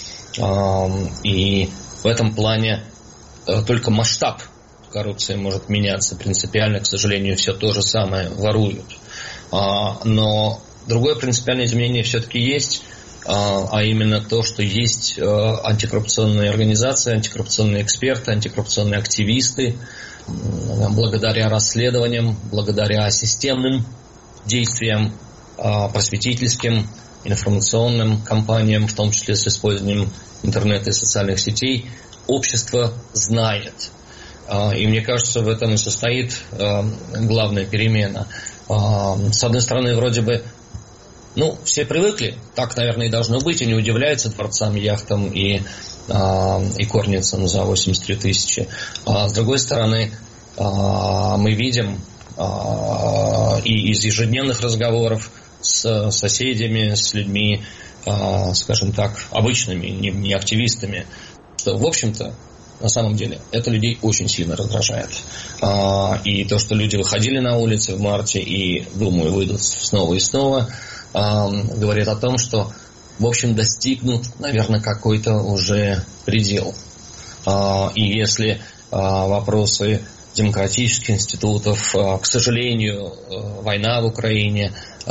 И в этом плане только масштаб коррупции может меняться принципиально. К сожалению, все то же самое воруют. Но другое принципиальное изменение все-таки есть, а именно то, что есть антикоррупционные организации, антикоррупционные эксперты, антикоррупционные активисты. Благодаря расследованиям, благодаря системным действиям, просветительским, информационным кампаниям, в том числе с использованием интернета и социальных сетей, общество знает. И мне кажется, в этом и состоит главная перемена. С одной стороны, вроде бы, ну, все привыкли, так, наверное, и должно быть, и не удивляются дворцам, яхтам и, и корницам за восемьдесят три тысячи. А с другой стороны, мы видим и из ежедневных разговоров с соседями, с людьми, скажем так, обычными, не активистами, что, в общем-то, на самом деле, это людей очень сильно раздражает. И то, что люди выходили на улицы в марте и, думаю, выйдут снова и снова, говорит о том, что, в общем, достигнут, наверное, какой-то уже предел. И если вопросы демократических институтов, к сожалению, война в Украине,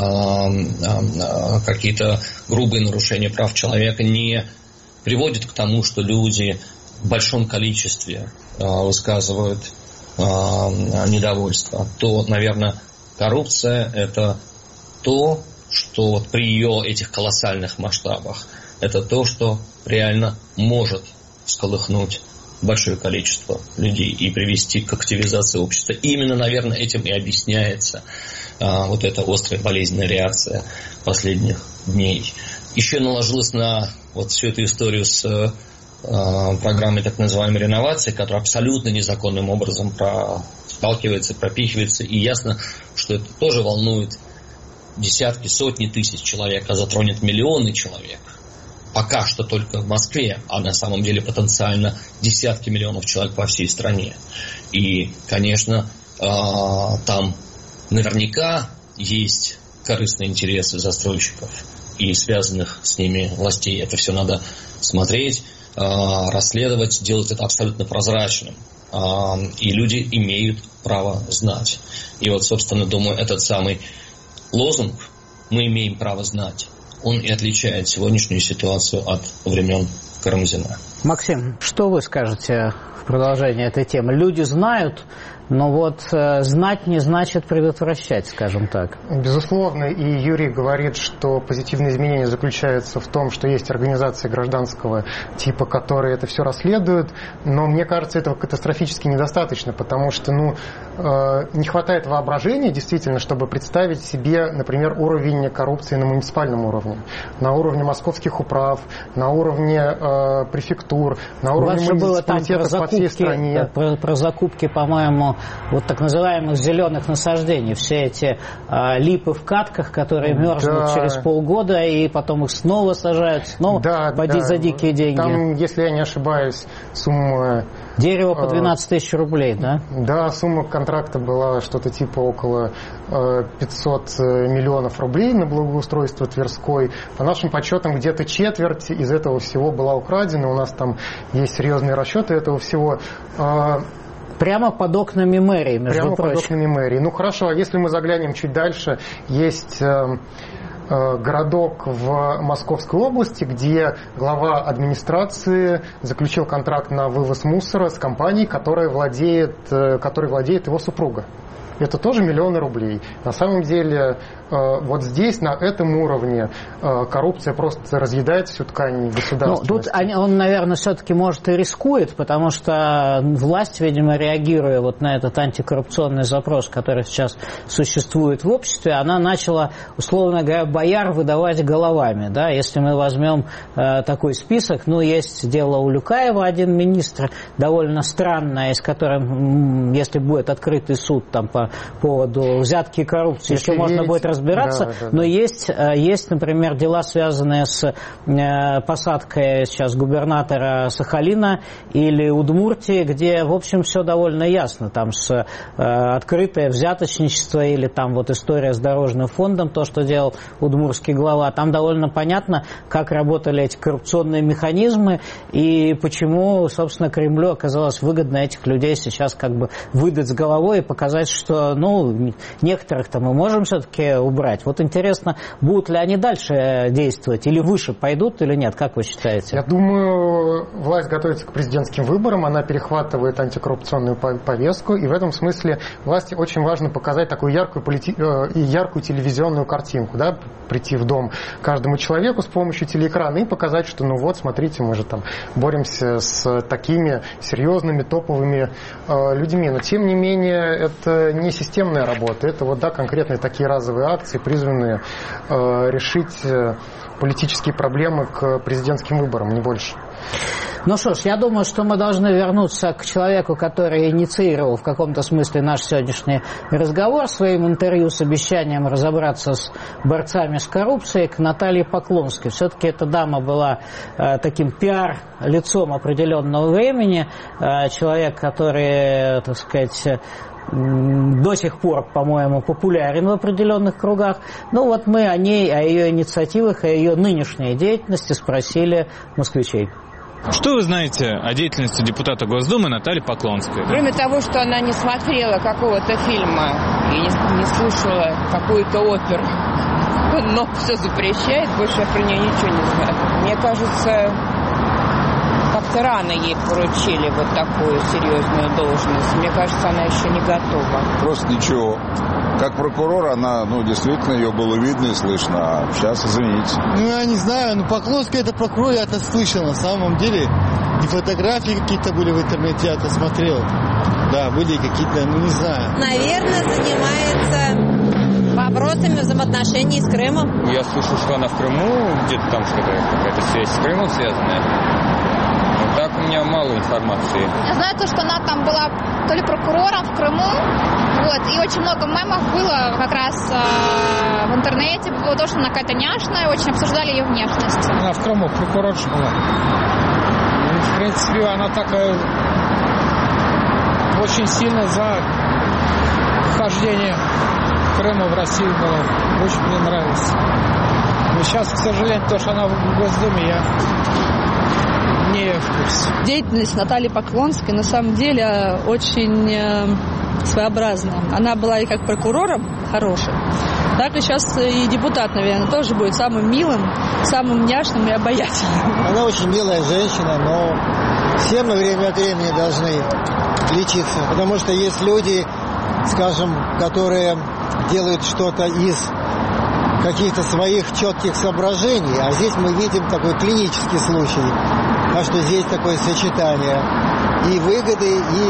какие-то грубые нарушения прав человека не приводят к тому, что люди в большом количестве высказывают недовольство, то, наверное, коррупция – это то, что вот при ее этих колоссальных масштабах, это то, что реально может всколыхнуть большое количество людей и привести к активизации общества. И именно, наверное, этим и объясняется а, вот эта острая болезненная реакция последних дней. Еще наложилась на вот всю эту историю с а, программой так называемой реновации, которая абсолютно незаконным образом сталкивается, пропихивается. И ясно, что это тоже волнует десятки, сотни тысяч человек, а затронет миллионы человек. Пока что только в Москве, а на самом деле потенциально десятки миллионов человек по всей стране. И, конечно, там наверняка есть корыстные интересы застройщиков и связанных с ними властей. Это все надо смотреть, расследовать, делать это абсолютно прозрачным. И люди имеют право знать. И вот, собственно, думаю, этот самый лозунг «Мы имеем право знать», он и отличает сегодняшнюю ситуацию от времен Карамзина. Максим, что вы скажете в продолжение этой темы? Люди знают, но вот э, знать не значит предотвращать, скажем так. Безусловно, и Юрий говорит, что позитивные изменения заключаются в том, что есть организации гражданского типа, которые это все расследуют, но мне кажется, этого катастрофически недостаточно, потому что ну, э, не хватает воображения, действительно, чтобы представить себе, например, уровень коррупции на муниципальном уровне, на уровне московских управ, на уровне э, префектур, на уровне муниципалитетов по всей стране. Да, про, про закупки, по-моему, вот так называемых зеленых насаждений, все эти а, липы в катках, которые мерзнут да. через полгода, и потом их снова сажают, снова да, да. за дикие деньги. Там, если я не ошибаюсь, сумма... Дерево по двенадцать тысяч рублей, да? Да, сумма контракта была что-то типа около пятьсот миллионов рублей на благоустройство Тверской. По нашим подсчетам, где-то четверть из этого всего была украдена. У нас там есть серьезные расчеты этого всего. Прямо под окнами мэрии, между Прямо прочим. под окнами мэрии. Ну хорошо, а если мы заглянем чуть дальше, есть э, э, городок в Московской области, где глава администрации заключил контракт на вывоз мусора с компанией, которая владеет, э, которой владеет его супруга. Это тоже миллионы рублей. На самом деле, вот здесь, на этом уровне, коррупция просто разъедает всю ткань государственности. Ну, тут он, наверное, все-таки, может, и рискует, потому что власть, видимо, реагируя вот на этот антикоррупционный запрос, который сейчас существует в обществе, она начала, условно говоря, бояр выдавать головами. Да? Если мы возьмем э, такой список, ну, есть дело Улюкаева, один министр, довольно странное, с которым, если будет открытый суд там по поводу взятки и коррупции, если еще верить, можно будет разбираться, да, да, да. Но есть, есть, например, дела, связанные с посадкой сейчас губернатора Сахалина или Удмуртии, где, в общем, все довольно ясно, там с открытое взяточничество или там вот история с дорожным фондом, то, что делал удмуртский глава, там довольно понятно, как работали эти коррупционные механизмы и почему, собственно, Кремлю оказалось выгодно этих людей сейчас как бы выдать с головой и показать, что ну, некоторых-то мы можем все-таки убрать. Вот интересно, будут ли они дальше действовать или выше пойдут или нет? Как вы считаете? Я думаю, власть готовится к президентским выборам, она перехватывает антикоррупционную повестку, и в этом смысле власти очень важно показать такую яркую, полити... яркую телевизионную картинку, да? Прийти в дом каждому человеку с помощью телеэкрана и показать, что ну вот, смотрите, мы же там боремся с такими серьезными топовыми э, людьми. Но тем не менее, это не системная работа, это вот да, конкретные такие разовые акции, призванные э, решить э, политические проблемы к президентским выборам, не больше. Ну что ж, я думаю, что мы должны вернуться к человеку, который инициировал в каком-то смысле наш сегодняшний разговор своим интервью с обещанием разобраться с борцами с коррупцией, к Наталье Поклонской. Все-таки эта дама была э, таким пиар-лицом определенного времени, э, человек, который, так сказать, до сих пор, по-моему, популярен в определенных кругах. Ну вот мы о ней, о ее инициативах, о ее нынешней деятельности спросили москвичей. Что вы знаете о деятельности депутата Госдумы Натальи Поклонской? Кроме того, что она не смотрела какого-то фильма и не, не слушала какую-то оперу, но все запрещает, больше я про нее ничего не знаю. Мне кажется, как-то рано ей поручили вот такую серьезную должность. Мне кажется, она еще не готова. Просто ничего. Как прокурор она, ну, действительно, ее было видно и слышно. А сейчас, извините. Ну, я не знаю, ну, Поклонская это прокурор, я это слышал. На самом деле, и фотографии какие-то были в интернете, я это смотрел. Да, были какие-то, ну, не знаю. Наверное, занимается вопросами взаимоотношений с Крымом. Я слышал, что она в Крыму, где-то там какая-то связь с Крымом связанная. Так у меня мало информации. Я знаю то, что она там была то ли прокурором в Крыму, вот, и очень много мемов было как раз э, в интернете по поводу того, что она какая-то няшная, очень обсуждали ее внешность. Она в Крыму прокурорша была. Ну, в принципе, она такая очень сильно за вхождение Крыма в Россию была. Очень мне нравится. Но сейчас, к сожалению, то, что она в Госдуме, я не в курсе. Деятельность Натальи Поклонской на самом деле очень э, своеобразная. Она была и как прокурором хорошим, так и сейчас и депутат, наверное, тоже будет самым милым, самым няшным и обаятельным. Она очень милая женщина, но все мы время от времени должны лечиться, потому что есть люди, скажем, которые делают что-то из каких-то своих четких соображений, а здесь мы видим такой клинический случай. А что здесь такое сочетание и выгоды, и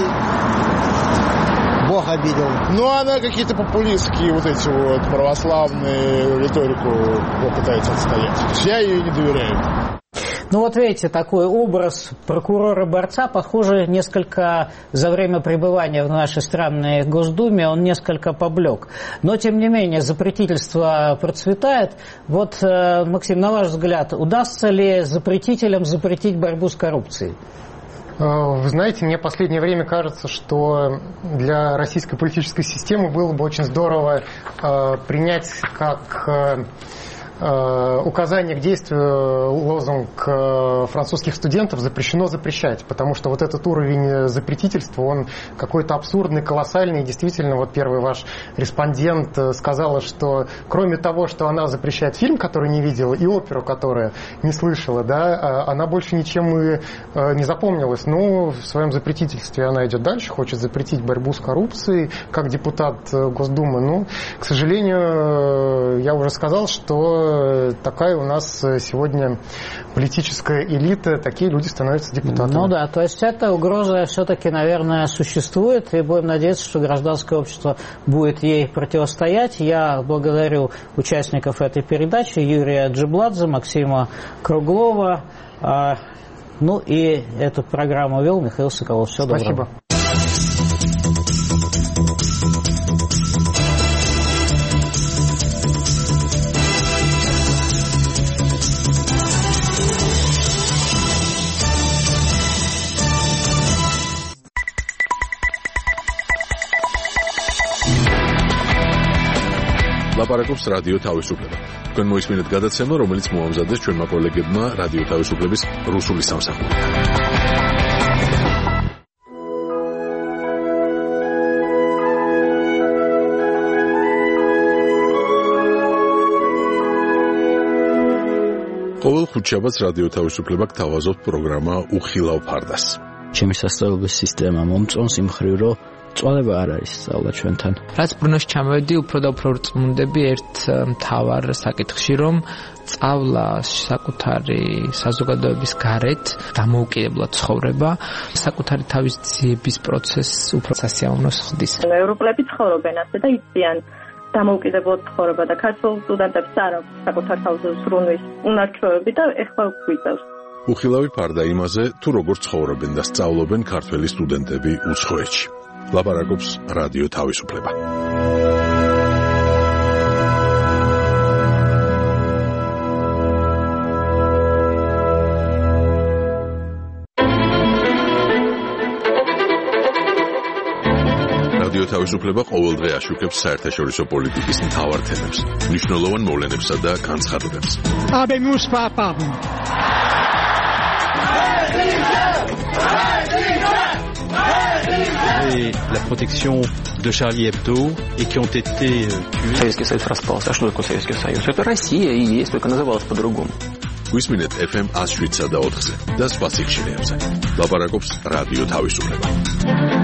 Бог обидел. Ну, она какие-то популистские вот эти вот православные риторику пытается отстоять. Я ей не доверяю. Ну вот видите, такой образ прокурора-борца, похоже, несколько за время пребывания в нашей странной Госдуме он несколько поблек. Но, тем не менее, запретительство процветает. Вот, Максим, на ваш взгляд, удастся ли запретителям запретить борьбу с коррупцией? Вы знаете, мне в последнее время кажется, что для российской политической системы было бы очень здорово принять как указание к действию лозунг французских студентов «запрещено запрещать», потому что вот этот уровень запретительства, он какой-то абсурдный, колоссальный. И действительно, вот первый ваш респондент сказала, что кроме того, что она запрещает фильм, который не видела, и оперу, которую не слышала, да, она больше ничем и не запомнилась. Но в своем запретительстве она идет дальше, хочет запретить борьбу с коррупцией, как депутат Госдумы. Но, к сожалению, я уже сказал, что такая у нас сегодня политическая элита, такие люди становятся депутатами. Ну да, то есть эта угроза все-таки, наверное, существует, и будем надеяться, что гражданское общество будет ей противостоять. Я благодарю участников этой передачи, Юрия Джибладзе, Максима Круглова. Ну и эту программу вел Михаил Соколов. Всего доброго. Спасибо. ლაპარაკობს რადიო თავისუფლება. თქვენ მოისმინეთ გადაცემა, რომელიც მოამზადეს ჩვენმა კოლეგებმა რადიო თავისუფლების რუსული სამსახური. ყოველ ხუთშაბათს რადიო თავისუფლება გთავაზობთ პროგრამა უხილავ ფარდას. ჩემი სასწავლებლის სისტემა მომწონს იმ მხრივ, რომ წვალება არ არის სწავლა ჩვენთან. რაც ბრუნოში ჩამოვედი, უფრო და უფრო ვრწმუნდები ერთ მთავარ საკითხში, რომ სწავლა საკუთარი საზოგადოების გარეთ დამოუკიდებლად ცხოვრება, საკუთარი თავის ძიების პროცესს უფრო სასიამოვნოს ხდის. ევროპელები ცხოვრობენ ასე და იციან დამოუკიდებლად ცხოვრება და ქართულ სტუდენტებს არ აქვს საკუთარ თავზე ზრუნვის უნარჩვევები და ეხლა გვიწევს. უხილავი ფარდა იმაზე, თუ როგორ ცხოვრობენ და სწავლობენ ქართველი სტუდენტები უცხოეთში. ლაპარაკობს რადიო თავისუფლება. რადიო თავისუფლება ყოველდღე აშუქებს საერთაშორისო პოლიტიკის მთავარ თემებს, მნიშვნელოვან მოვლენებსა და განცხადებებს. Habemus papam. Et la protection de Charlie Hebdo et qui ont été tués. Советский Союз распался. А что такое Советский Союз? Это Россия и есть, только называлась по-другому. გვისმინეთ эф эм one oh seven და ოთხზე და სხვა სიგნალებზე. ლაპარაკობს რადიო თავისუფლება.